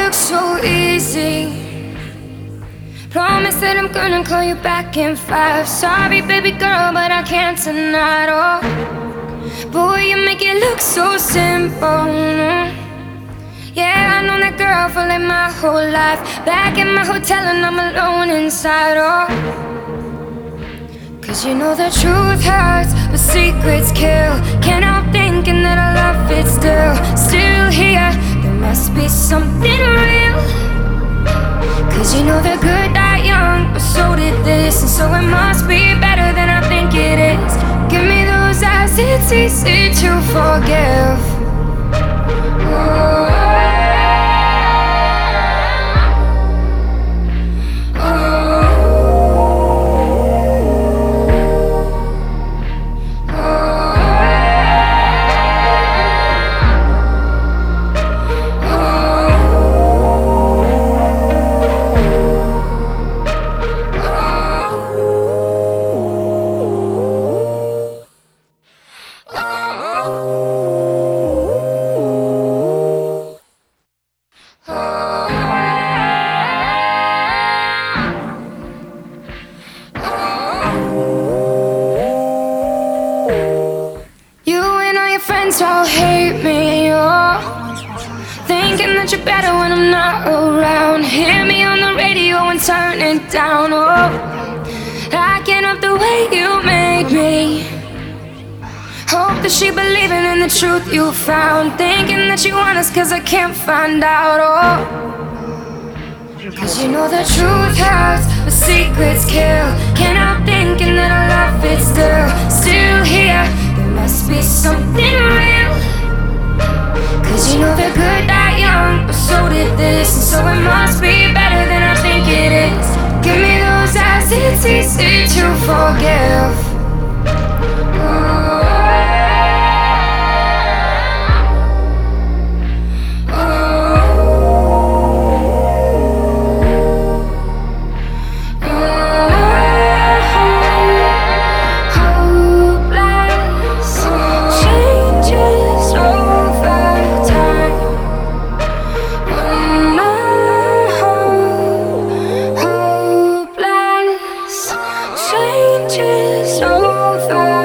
look so easy. Promise that I'm gonna call you back in 5. Sorry baby girl, but I can't tonight. Oh, boy, you make it look so simple. Yeah, I know that girl for like my whole life. Back in my hotel and I'm alone inside. Oh, cause you know the truth hurts, but secrets kill. Can't help thinking that I love it still. Still here, there must be something real. Cause you know the good die young, but so did this. And so it must be better than I think it is. Give me those eyes, it's easy to forgive. Oh, friends all hate me, oh, thinking that you're better when I'm not around. Hear me on the radio and turn it down, oh, I can't help the way you made me. Hope that she believing in the truth you found. Thinking that you want us cause I can't find out, oh, cause you know the truth hurts, but secrets kill. Can't help thinking that I love it still. Still here, there must be something real. Cause you know the good die young, but so did this. And so it must be better than I think it is. Give me those eyes, it's easy to forgive. Oh, changes over